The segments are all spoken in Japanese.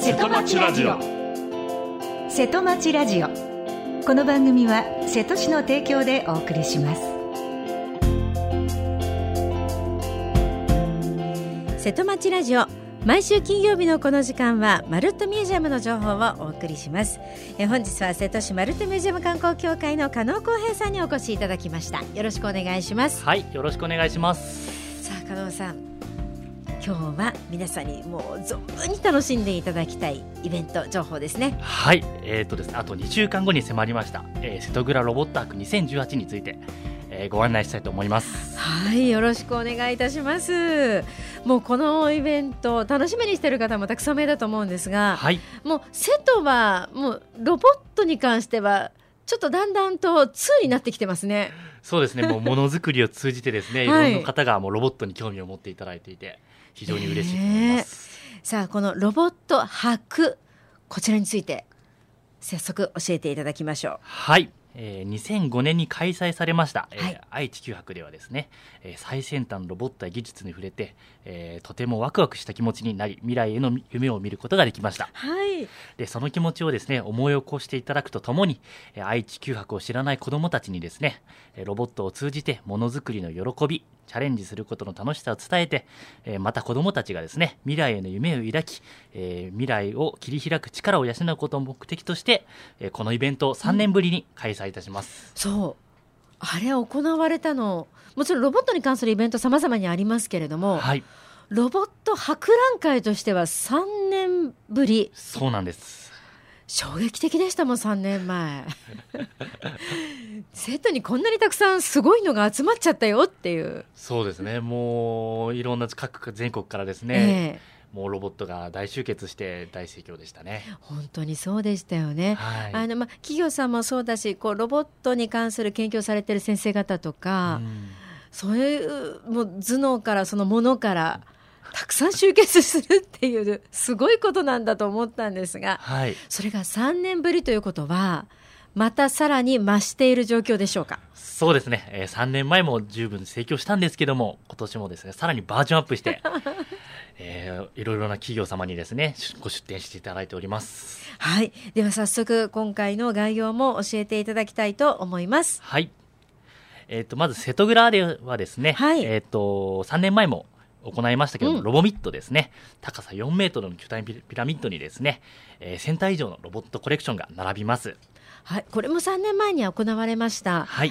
瀬戸町ラジオ。 瀬戸町ラジオ。この番組は瀬戸市の提供でお送りします。 瀬戸町ラジオ、毎週金曜日のこの時間はマルットミュージアムの情報をお送りします。本日は瀬戸市マルットミュージアム観光協会の加納光平さんにお越しいただきました。よろしくお願いします。 はい、よろしくお願いします。 さあ加納さん、今日は皆さんにもう存分に楽しんでいただきたいイベント情報ですね。 はい、ですね、あと2週間後に迫りました、瀬戸倉ロボット博2018について、ご案内したいと思います。 はい、よろしくお願いいたします。もうこのイベント楽しみにしている方もたくさん目だと思うんですが、 はい、 もう瀬戸はもうロボットに関してはちょっとだんだんと通になってきてますね。 そうですね、もうものづくりを通じてですね、 はい、 いろんな方がもうロボットに興味を持っていただいていて非常に嬉しいと思います。 さあ、このロボット博、こちらについて早速教えていただきましょう。 はい、2005年に開催されました、 はい、 愛・地球博ではですね、最先端のロボットや技術に触れて、とてもワクワクした気持ちになり、未来への夢を見ることができました。 はい、 でその気持ちをですね思い起こしていただくとともに、愛・地球博を知らない子どもたちにですね、ロボットを通じてものづくりの喜び、チャレンジすることの楽しさを伝えて、また子どもたちがですね未来への夢を抱き、未来を切り開く力を養うことを目的として、このイベントを3年ぶりに開催いたします。 そう、あれ行われたの、もちろんロボットに関するイベント様々にありますけれども、 はい、 ロボット博覧会としては3年ぶり。 そうなんです。 衝撃的でしたもん、3年前瀬戸にこんなにたくさんすごいのが集まっちゃったよっていう。 そうですね、もういろんな全国からですね、もうロボットが大集結して大盛況でしたね。 本当にそうでしたよね。 はい、 企業さんもそうだし、こうロボットに関する研究をされている先生方とか、そういうもう頭脳からそのものからたくさん集結するっていうすごいことなんだと思ったんですが、 はい、 それが3年ぶりということはまたさらに増している状況でしょうか。 そうですね、3年前も十分盛況したんですけども、今年もですねさらにバージョンアップしていろいろな企業様にですねご出展していただいております。 はい、では早速今回の概要も教えていただきたいと思います。 はい、まず瀬戸倉ではですね、 はい、 3年前も行いましたけども、ロボミットですね、高さ4メートルの巨大ピラミッドにですね、1000体以上のロボットコレクションが並びます。 はい、これも3年前に行われました。 はい、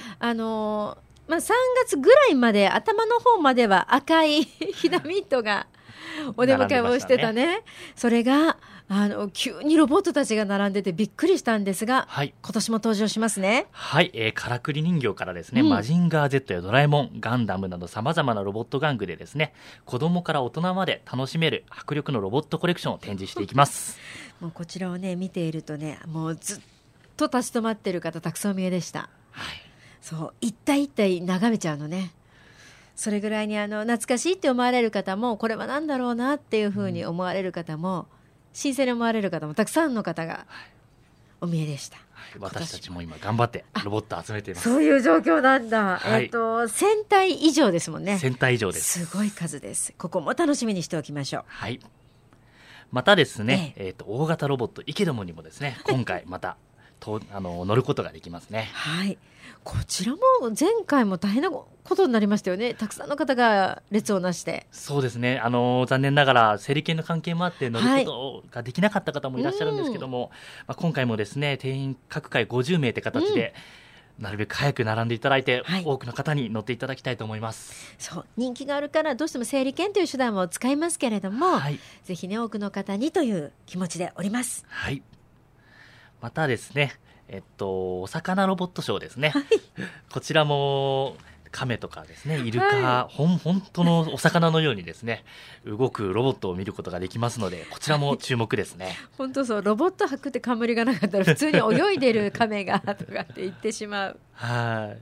3月ぐらいまで頭の方までは赤いピラミッドがお出迎えをしてたね。それが急にロボットたちが並んでてびっくりしたんですが、 はい、 今年も登場しますね。 はい、からくり人形からですね、マジンガー Z やドラえもん、ガンダムなどさまざまなロボット玩具でですね、子供から大人まで楽しめる迫力のロボットコレクションを展示していきます。 もうこちらをね見ているとね、もうずっと立ち止まっている方たくさんお見えでした。 はい、 そう、一体一体眺めちゃうのね。それぐらいに懐かしいって思われる方も、これは何だろうなっていうふうに思われる方も、新鮮に思われる方もたくさんの方がお見えでした。 はい、私たちも今頑張ってロボット集めています。 そういう状況なんだ。 はい、 1000体以上ですもんね。 1000体以上です。 すごい数です。ここも楽しみにしておきましょう。 はい、またですね、大型ロボットイケドモにもですね今回また乗ることができますね。 はい、こちらも前回も大変なことになりましたよね。たくさんの方が列をなして。 そうですね、残念ながら整理券の関係もあって乗ることができなかった方もいらっしゃるんですけども、今回もですね定員各回50名って形で、なるべく早く並んでいただいて、多くの方に乗っていただきたいと思います。 そう、人気があるからどうしても整理券という手段を使いますけれども、ぜひね多くの方にという気持ちでおります。 はい、またですね、お魚ロボットショーですね、こちらも亀とかですねイルカ、本当のお魚のようにですね動くロボットを見ることができますので、こちらも注目ですね。 本当そう、ロボット博って冠がなかったら普通に泳いでる亀がとかって言ってしまう。 はい、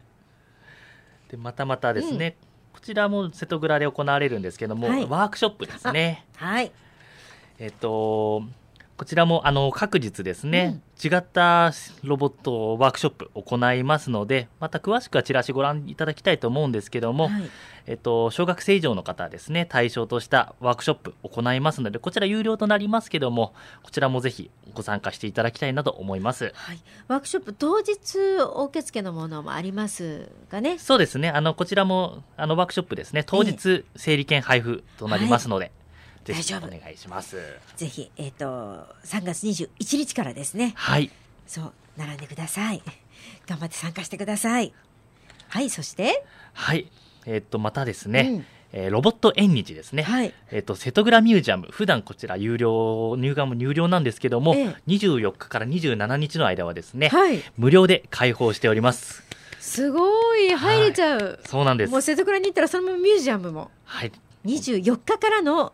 でまたですね、こちらも瀬戸倉で行われるんですけども、ワークショップですね。 はい、 こちらも各日ですね、 違ったロボットワークショップ行いますので、また詳しくはチラシご覧いただきたいと思うんですけども、 はい、 小学生以上の方ですね、対象としたワークショップ行いますので、こちら有料となりますけども、こちらもぜひご参加していただきたいなと思います。 はい、ワークショップ当日お受付のものもありますかね。 そうですね、こちらもワークショップですね、当日整理券配布となりますので、ぜひお願いします。 ぜひ、3月21日からですね。 はい。 そう、並んでください。頑張って参加してください。はい、そして。 はい。またですね、ロボット縁日ですね。 はい。 瀬戸倉ミュージアム、普段こちら入館も有料なんですけども、24日から27日の間はですね、 はい、 無料で開放しております。 すごい、入れちゃう。はい、 そうなんです。 もう瀬戸倉に行ったらそのままミュージアムも。 はい。 24日からの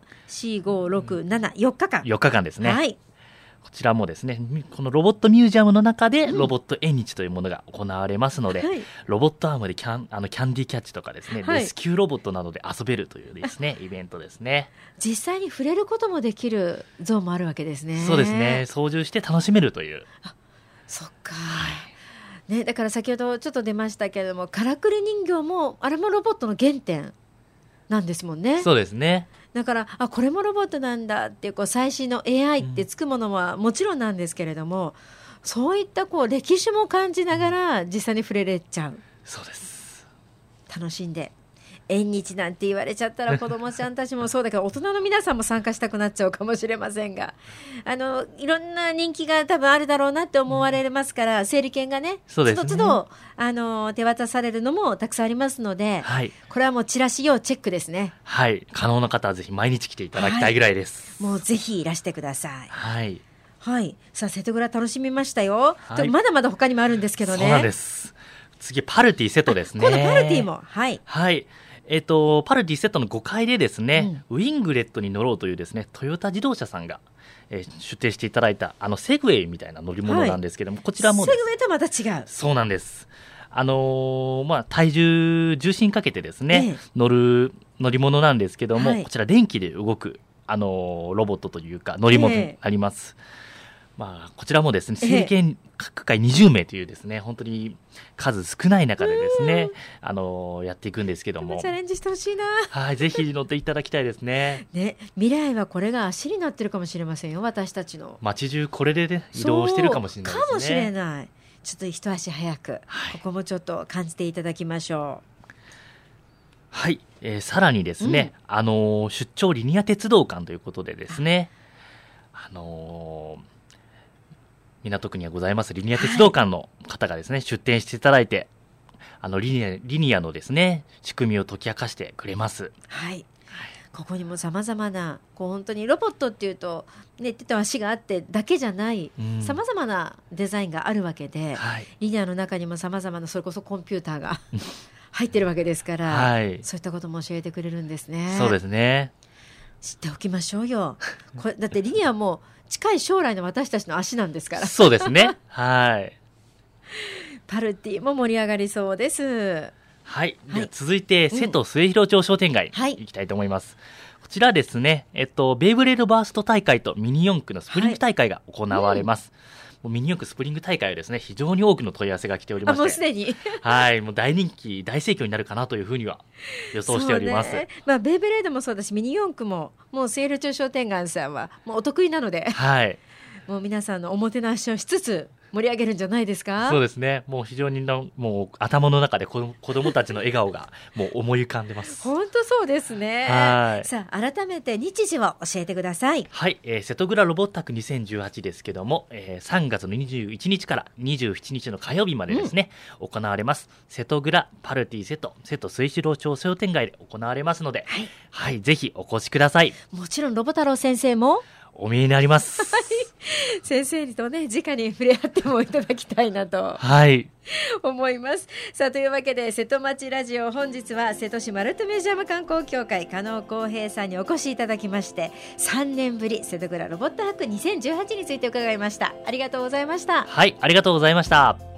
4、5、6、7、4日間。 4日間ですね。 はい。 こちらもですね、このロボットミュージアムの中でロボット縁日というものが行われますので、ロボットアームでキャンディーキャッチとかですね、レスキューロボットなどで遊べるというですね、イベントですね。 実際に触れることもできるゾーンもあるわけですね。 そうですね、操縦して楽しめるという。 そっか。ね、だから先ほどちょっと出ましたけれども、からくり人形もあれもロボットの原点なんですもんね。 そうですね。 だからこれもロボットなんだっていう最新の AI ってつくものはもちろんなんですけれども、そういった歴史も感じながら実際に触れれちゃう。 そうです。 楽しんで。縁日なんて言われちゃったら子どもちゃんたちもそうだけど大人の皆さんも参加したくなっちゃうかもしれませんが、いろんな人気が多分あるだろうなって思われますから、整理券がね、 そうですね、 つど手渡されるのもたくさんありますので、 はい、 これはもうチラシ用チェックですね。 はい、可能な方はぜひ毎日来ていただきたいぐらいです。 はい、もうぜひいらしてください。 はい、 はい、さあ瀬戸倉楽しみましたよ。 はい、 まだまだ他にもあるんですけどね。 そうなんです。次パルティセットですね。 今度パルティも、はい、 はい、パルティセットの5階でですね、ウィングレットに乗ろうというですね、トヨタ自動車さんが、出展していただいたセグウェイみたいな乗り物なんですけども、こちらもセグウェイとはまた違う。そうなんです。体重心かけてですね、乗る乗り物なんですけども、こちら電気で動くロボットというか乗り物になります。こちらもですね、整理券各回20名というですね、本当に数少ない中でですね、やっていくんですけども、 チャレンジしてほしいな。 はい、ぜひ乗っていただきたいですね。 ね、未来はこれが足になってるかもしれませんよ、私たちの。 街中これで、ね、移動してるかもしれないですね。 かもしれない。ちょっと一足早く、ここもちょっと感じていただきましょう。 はい、さらにですね、出張リニア鉄道館ということでですね、港区にはございますリニア鉄道館の方がですね、出展していただいて、リニアのですね、仕組みを解き明かしてくれます。 はい。ここにもさまざまな本当にロボットっていうと、ね、手と足があってだけじゃないさまざまなデザインがあるわけで、リニアの中にもさまざまなそれこそコンピューターが入ってるわけですから、そういったことも教えてくれるんですね。 そうですね。 知っておきましょうよ。これだってリニアも近い将来の私たちの足なんですから。 そうですね。はい。 パルティも盛り上がりそうです。 はい、では続いて、瀬戸末広町商店街行きたいと思います。こちらですね、ベイブレードバースト大会とミニ四駆のスプリング大会が行われます。もうミニ四駆スプリング大会はですね、非常に多くの問い合わせが来ておりまして、 もうすでにはい、もう大人気大盛況になるかなというふうには予想しております。 ベイブレードもそうだしミニ四駆ももう末広町商店街さんはもうお得意なので、 はい、 もう皆さんのおもてなしをしつつ盛り上げるんじゃないですか。 そうですね。もう非常にもう頭の中で子どもたちの笑顔がもう思い浮かんでます。 本当そうですね。 はい。 さあ改めて日時を教えてください。 はい、瀬戸倉ロボッタク2018ですけども、3月の21日から27日の火曜日までですね、行われます。瀬戸倉パルティ瀬戸末広町商店街で行われますので、はい、ぜひお越しください。 もちろんロボ太郎先生もお見えになります。 先生とね直に触れ合ってもいただきたいなと、思います。さあというわけで瀬戸町ラジオ、本日は瀬戸市マルトミュージアム観光協会加納光平さんにお越しいただきまして、3年ぶり瀬戸倉ロボット博2018について伺いました。ありがとうございました。 はい、ありがとうございました。